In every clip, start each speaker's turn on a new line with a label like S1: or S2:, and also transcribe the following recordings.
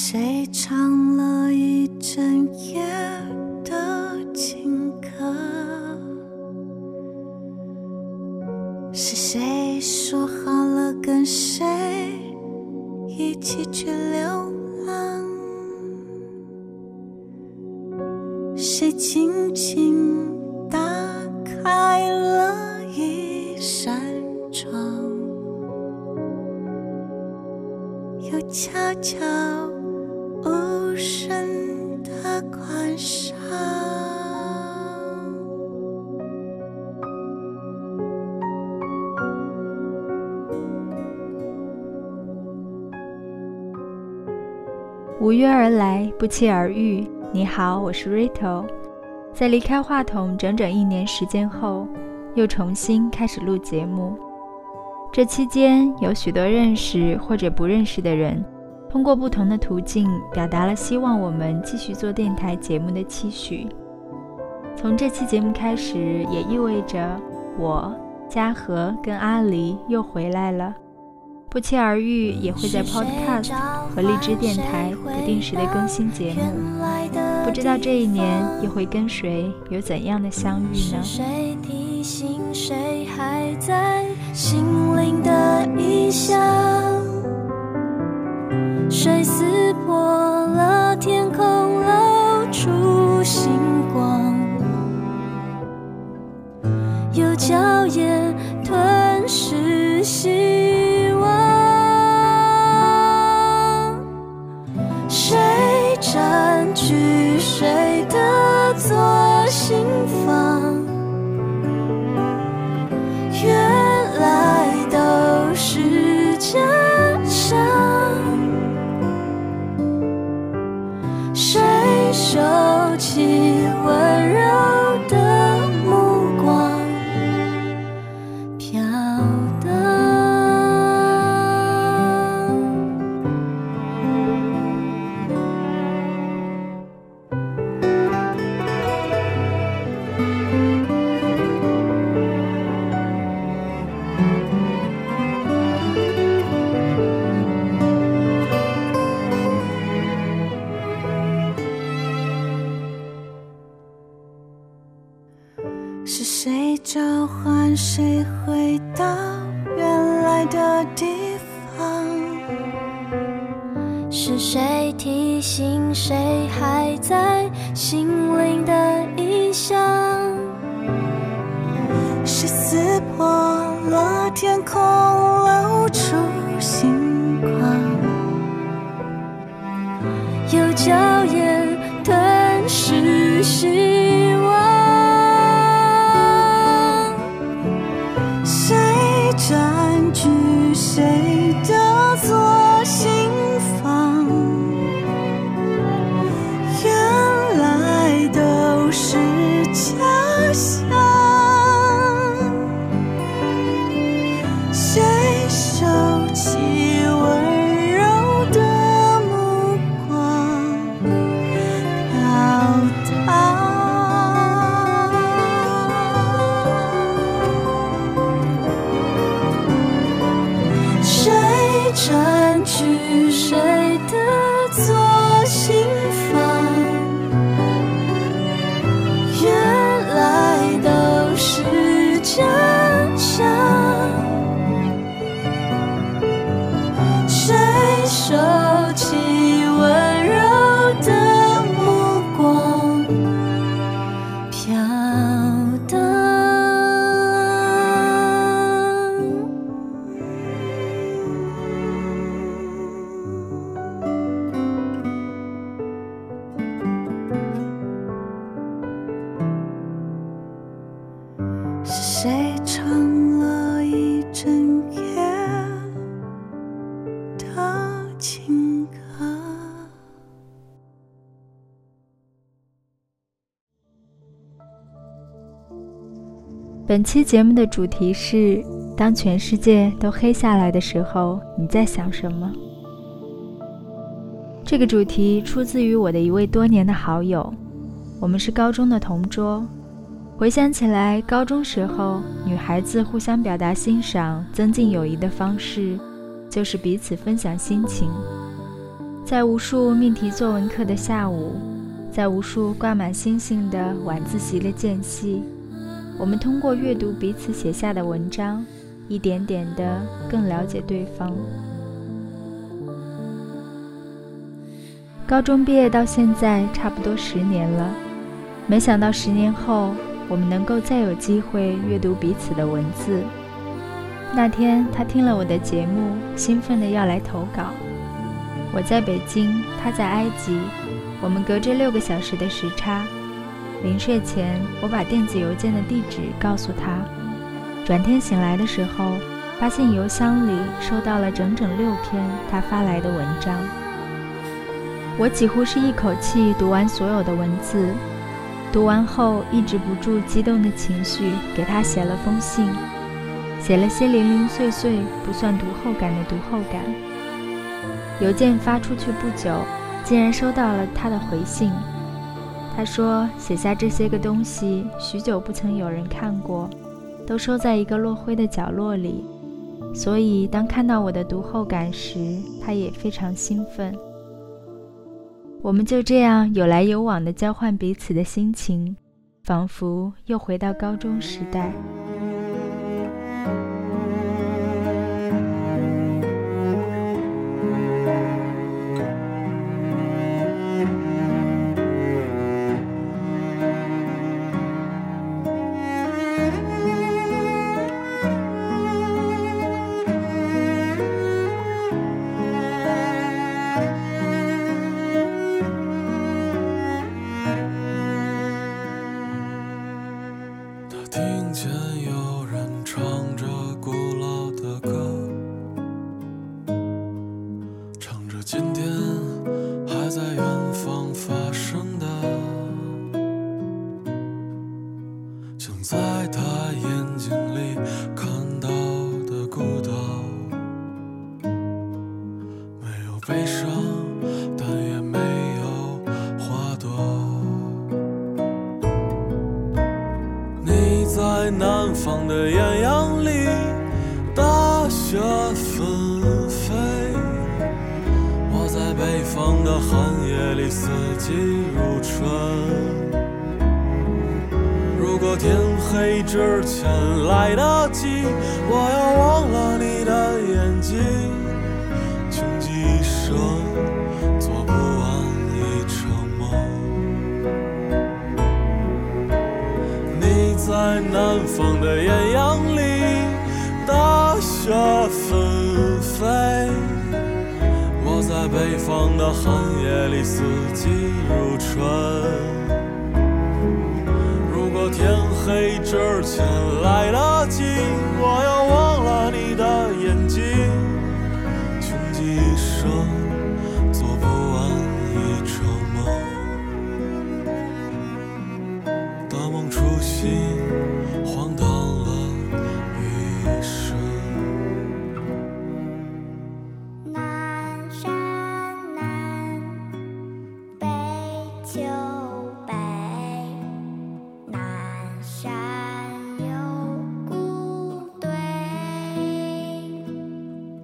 S1: 谁唱了一整夜的情歌？是谁说好了跟谁一起去流浪？谁轻轻打开了一扇窗，又悄悄无声地关上。
S2: 无约而来，不期而遇。你好，我是 Rito。 在离开话筒整整1年时间后，又重新开始录节目。这期间有许多认识或者不认识的人，通过不同的途径表达了希望我们继续做电台节目的期许。从这期节目开始，也意味着我、嘉禾跟阿狸又回来了。不期而遇也会在 Podcast 和荔枝电台不定时的更新节目，不知道这1年又会跟谁有怎样的相遇呢？
S1: 是谁提醒谁还在心灵的异乡？谁撕破了天空，露出星光？有娇艳吞噬希望？谁占据谁的左心房？原来都是假象。谁收起温柔的目光，飘荡？是谁召唤谁回到原来的地方？是谁提醒谁还在心灵的异乡？谁撕破了天空，露出星光？有娇艳吞噬希望？谁占据谁的左心房？原来都是假象。谁收起温柔的目光，飘荡？谁占据谁的左心房？原来都是假象。谁收起温柔的目光，飘荡？是谁唱了一整夜的情歌？
S2: 本期节目的主题是：当全世界都黑下来的时候，你在想什么？这个主题出自于我的一位多年的好友，我们是高中的同桌。回想起来，高中时候女孩子互相表达欣赏、增进友谊的方式，就是彼此分享心情。 在无数命题作文课的下午，在无数挂满星星的晚自习的间隙，我们通过阅读彼此写下的文章，一点点地更了解对方。高中毕业到现在差不多10年了，没想到10年后，我们能够再有机会阅读彼此的文字。那天他听了我的节目，兴奋地要来投稿。我在北京，他在埃及，我们隔着6个小时的时差。临睡前，我把电子邮件的地址告诉他。转天醒来的时候，发现邮箱里收到了整整6篇他发来的文章。我几乎是一口气读完所有的文字，读完后抑制不住激动的情绪，给他写了封信，写了些零零碎碎不算读后感的读后感。邮件发出去不久，竟然收到了他的回信。他说写下这些个东西许久不曾有人看过，都收在一个落灰的角落里，所以当看到我的读后感时，他也非常兴奋。我们就这样有来有往地交换彼此的心情，仿佛又回到高中时代。
S3: 听见有人唱着古老的歌，唱着今天还在远方发生的，像在他眼睛里看到的孤岛，没有悲伤，但也没有花朵。你在南方的艳阳里，大雪纷飞，我在北方的寒夜里，四季如春。如果天黑之前来得及，我要忘了你的眼睛，穷极一生做不完一场梦。你在南方的艳阳里，大雪纷飞，我在北方的寒夜里，四季如春。如果天黑之前来得及，我要忘了你的眼睛，穷极一生做不完一场梦。大梦初醒，荒唐了一生。
S1: 南山南，北秋北，南山有古堆，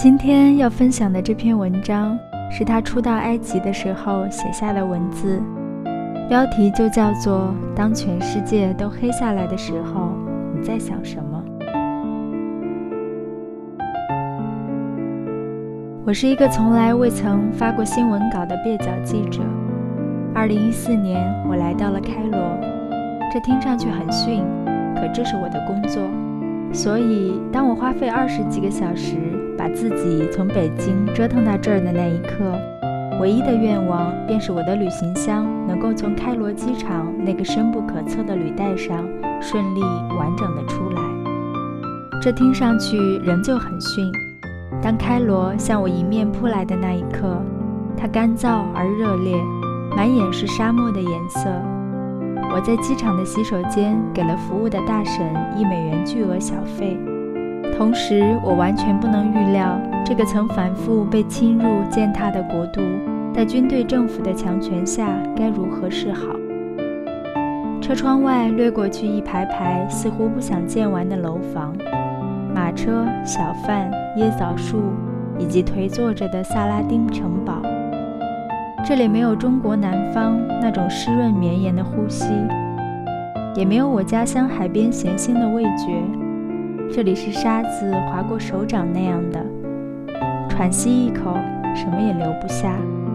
S2: 今天要分享的这篇文章是他初到埃及的时候写下的文字，标题就叫做《当全世界都黑下来的时候，你在想什么》。我是一个从来未曾发过新闻稿的蹩脚记者。2014年，我来到了开罗，这听上去很逊，可这是我的工作。所以，当我花费20几个小时把自己从北京折腾到这儿的那一刻，唯一的愿望便是我的旅行箱能够从开罗机场那个深不可测的履带上顺利完整的出来。这听上去仍旧很逊。当开罗向我迎面扑来的那一刻，它干燥而热烈，满眼是沙漠的颜色。我在机场的洗手间给了服务的大婶1美元巨额小费，同时我完全不能预料这个曾反复被侵入践踏的国度，在军队政府的强权下该如何是好。车窗外掠过去一排排似乎不想见完的楼房，马车、小贩、椰枣树以及颓坐着的萨拉丁城堡。这里没有中国南方那种湿润绵延的呼吸，也没有我家乡海边咸腥的味觉。这里是沙子划过手掌那样的，喘息一口，什么也留不下。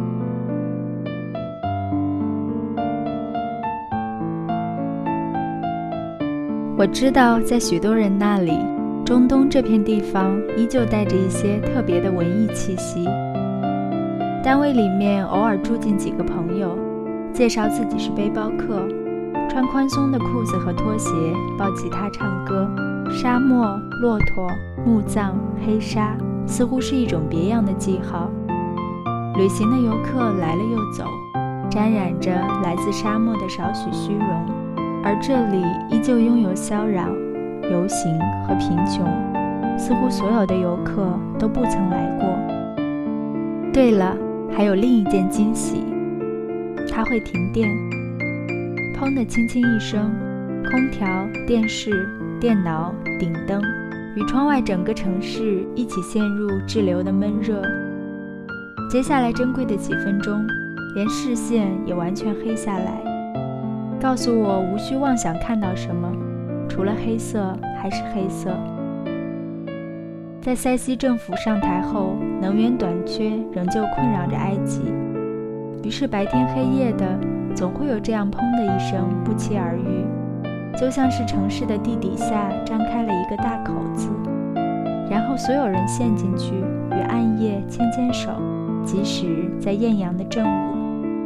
S2: 我知道在许多人那里，中东这片地方依旧带着一些特别的文艺气息。单位里面偶尔住进几个朋友，介绍自己是背包客，穿宽松的裤子和拖鞋，抱吉他唱歌。沙漠、骆驼、墓葬、黑沙，似乎是一种别样的记号。旅行的游客来了又走，沾染着来自沙漠的少许虚荣，而这里依旧拥有萧嚷、游行和贫穷，似乎所有的游客都不曾来过。对了，还有另一件惊喜，它会停电。砰的轻轻一声，空调、电视、电脑、顶灯与窗外整个城市一起陷入滞留的闷热。接下来珍贵的几分钟，连视线也完全黑下来，告诉我无需妄想看到什么，除了黑色还是黑色。在塞西政府上台后，能源短缺仍旧困扰着埃及，于是白天黑夜的，总会有这样砰的一声不期而遇，就像是城市的地底下张开了一个大口子，然后所有人陷进去，与暗夜牵牵手，即使在艳阳的正午。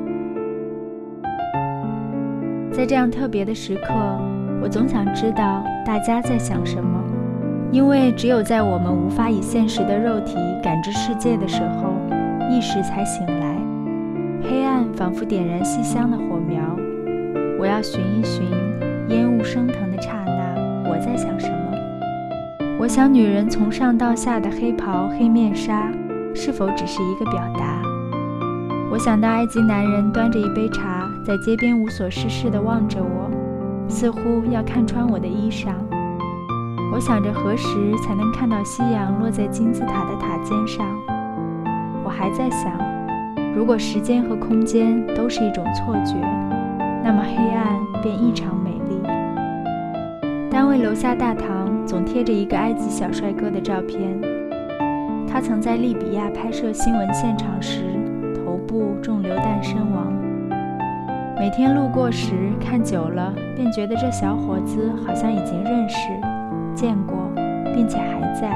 S2: 在这样特别的时刻，我总想知道大家在想什么，因为只有在我们无法以现实的肉体感知世界的时候，意识才醒来。黑暗仿佛点燃细香的火苗，我要寻一寻烟雾升腾的刹那，我在想什么。我想女人从上到下的黑袍黑面纱是否只是一个表达。我想到埃及男人端着一杯茶在街边无所事事地望着我，似乎要看穿我的衣裳。我想着何时才能看到夕阳落在金字塔的塔尖上。我还在想，如果时间和空间都是一种错觉，那么黑暗便异常美丽。单位楼下大堂总贴着一个埃及小帅哥的照片，他曾在利比亚拍摄新闻现场时头部中流弹身亡。每天路过时看久了，便觉得这小伙子好像已经认识见过，并且还在。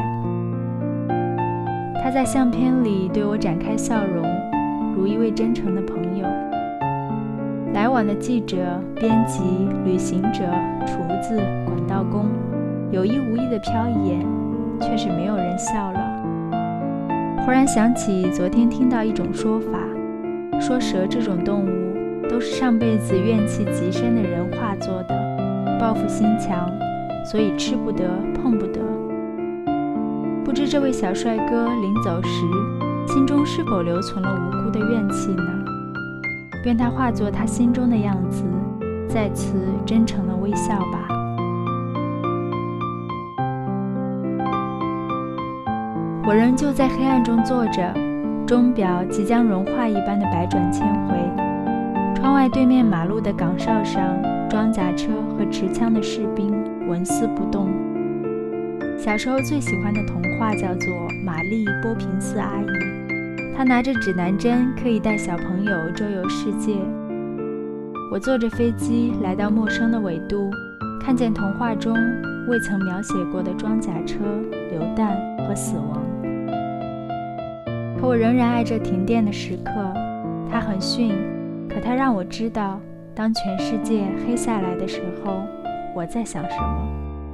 S2: 他在相片里对我展开笑容，如一位真诚的朋友。来往的记者、编辑、旅行者、厨子、管道工，有意无意地瞟一眼，却是没有人笑了。忽然想起昨天听到一种说法，说蛇这种动物都是上辈子怨气极深的人化作的，报复心强，所以吃不得碰不得。不知这位小帅哥临走时，心中是否留存了无辜的怨气呢？愿他化作他心中的样子，再次真诚的微笑吧。 我仍旧在黑暗中坐着，钟表即将融化一般的百转千回。窗外对面马路的岗哨上，装甲车和持枪的士兵纹丝不动。小时候最喜欢的童话叫做《玛丽·波平斯阿姨》，她拿着指南针，可以带小朋友周游世界。我坐着飞机来到陌生的纬度，看见童话中未曾描写过的装甲车、榴弹和死亡。可我仍然爱这停电的时刻，它很逊，可它让我知道，当全世界黑下来的时候，我在想什么。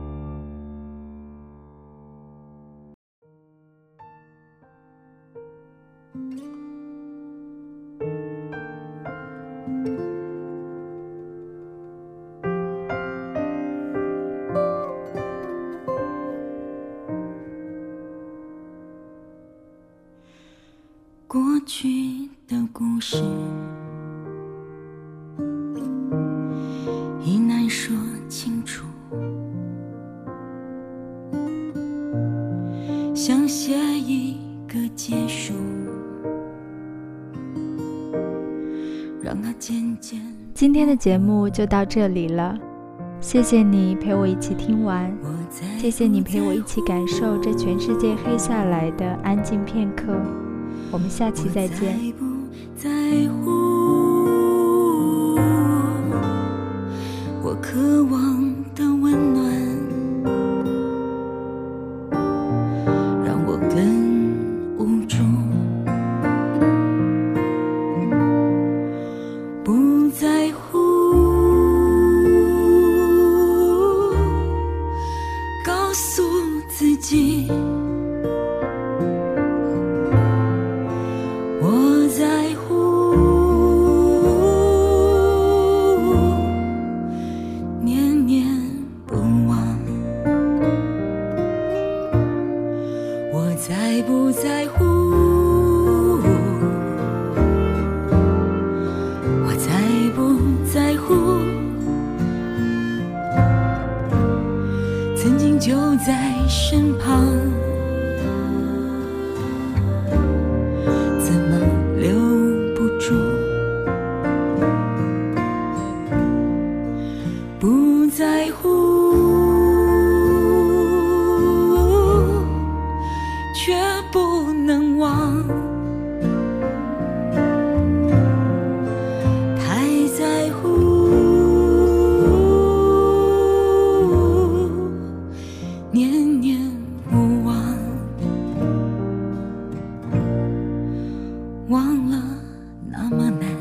S1: 过去的故事已难说清楚，想写一个结束，让它渐渐。
S2: 今天的节目就到这里了，谢谢你陪我一起听完，谢谢你陪我一起感受这全世界黑下来的安静片刻。我们下期再见。
S1: 我不在乎，我渴望的温暖，让我更无助。不在乎，告诉自己。我在乎，念念不忘。我在不在乎？我在不在乎？曾经就在身旁。不在乎，却不能忘。太在乎，念念不忘。忘了那么难，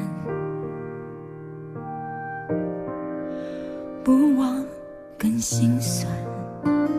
S1: 不忘更心酸。